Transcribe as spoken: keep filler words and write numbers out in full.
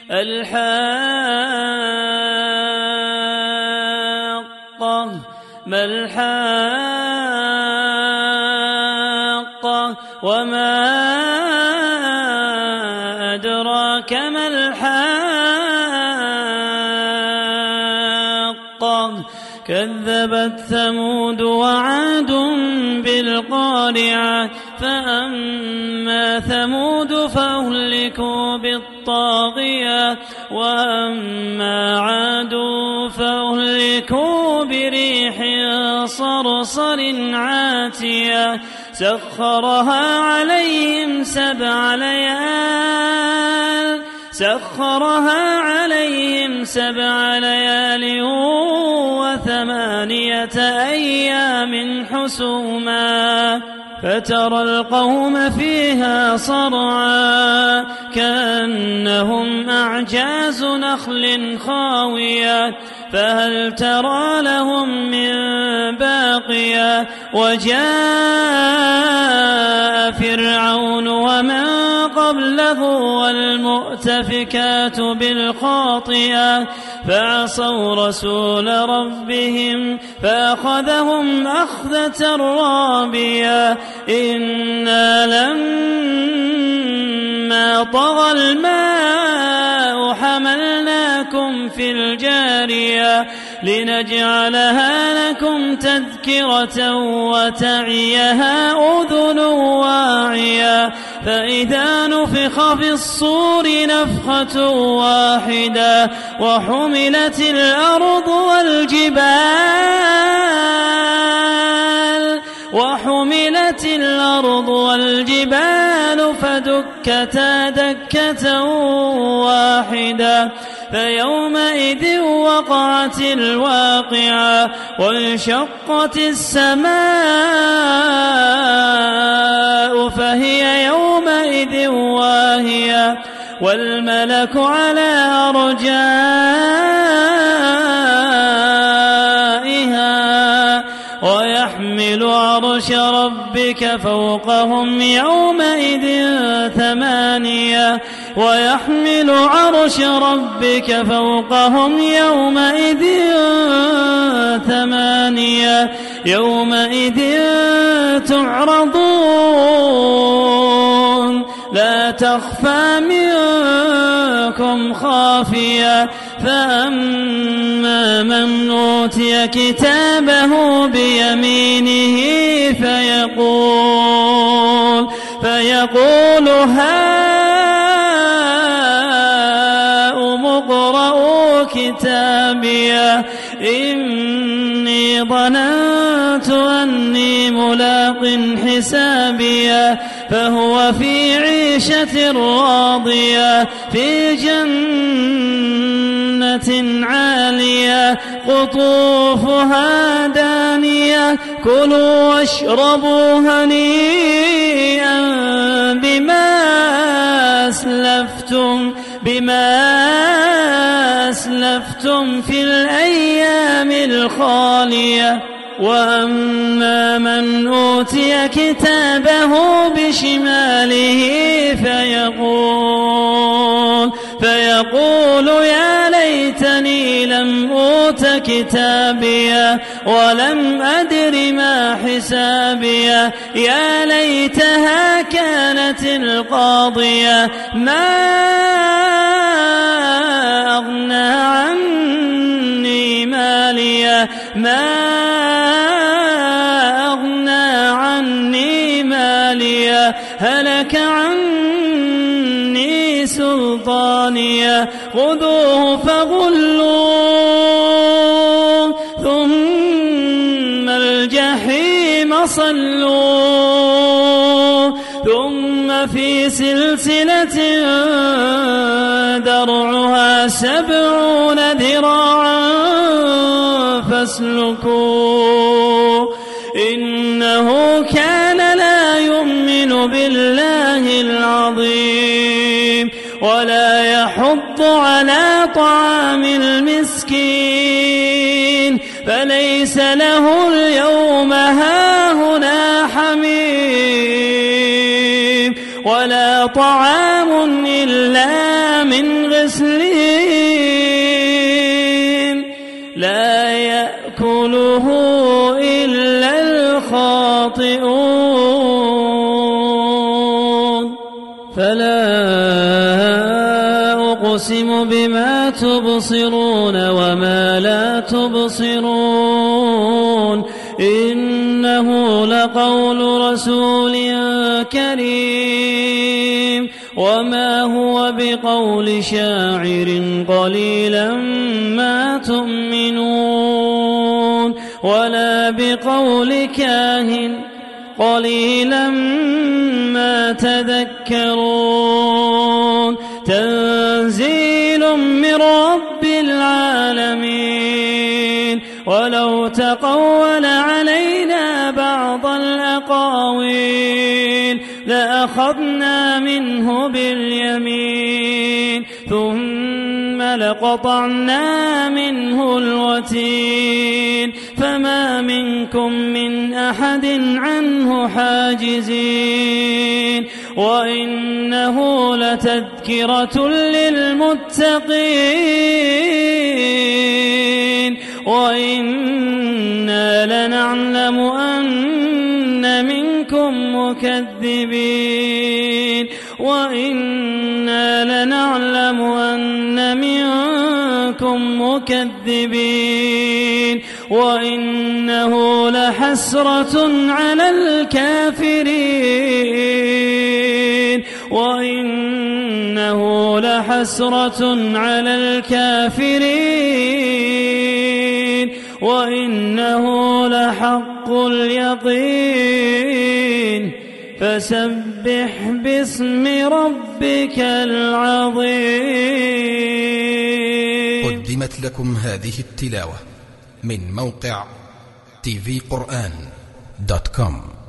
الحاقة ما الحاقة وما أدراك ما الحاقة كذبت ثمود وعاد بالقارعة فأما ثمود فأهلكوا بالطاغية وأما عاد فأهلكوا بريح صرصر عاتية سخرها عليهم سبع ليال سخرها عليهم سبع ليال وثمانية أيام حسوما فترى القوم فيها صرعا كأنهم أعجاز نخل خاوية فهل ترى لهم من باقية وجاء فرعون ومن قبله والمؤتفكات بالخاطئة فعصوا رسول ربهم فأخذهم أخذة رابية إنا لما طغى الماء حملناكم في الجارية لنجعلها لكم تذكرة وتعيها أذن واعية فإذا نفخ في الصور نفخة واحدة وحملت الأرض والجبال وحملت الأرض والجبال فدكتا دكة واحدة فيومئذ وقعت الواقعة وانشقت السماء فهي يومئذ واهية والملك على أرجائها ويحمل عرش ربك فوقهم يومئذ ثمانية ويحمل عرش ربك فوقهم يومئذ ثمانية يومئذ تعرضون لا تخفى منكم خافية فأما من أوتي كتابه بيمينه فيقول فيقول هاؤم اقرءوا كتابيه إني ظننت أني ملاق حسابيه فهو في عيشة راضية في جنة عالية قطوفها دانية كلوا واشربوا هنيئا بما أسلفتم بما أسلفتم في الأيام الخالية وأما من أوتي كتابه بشماله فيقول فيقول يا ليتني لم أوت كتابيه ولم أدر ما حسابيه يا ليتها كانت القاضية ما أغنى عني ماليه ما أغنى عني ماليه هلك عني سلطانيه خذوه فغلوه ثم الجحيم صلوه ثم في سلسلة درعها سبعون ذراعا فاسلكوه إنه كان لا يؤمن بالله العظيم ولا يحض على طعام المسكين فليس له اليوم هاهنا حميم ولا طعام إلا من غسلين تسليم لا يأكله إلا الخاطئون فلا أقسم بما تبصرون وما لا تبصرون إنه لقول رسول كريم وما هو بقول شاعر قليلا ما تؤمنون ولا بقول كاهن قليلا ما تذكرون تنزيل من رب العالمين ولو تقول علينا بعض الأقاويل لأخذنا منه باليمين ثم لقطعنا منه الوتين فما منكم من أحد عنه حاجزين وإنه لتذكرة للمتقين وإنا لنعلم أن منكم مكذبين وإنا لنعلم أن منكم مكذبين وإنه لحسرة على الكافرين وإنه لحسرة على الكافرين وإنه لحق اليقين فسبح باسم ربك العظيم. قدمت لكم هذه التلاوة من موقع تي في قرآن دوت كوم.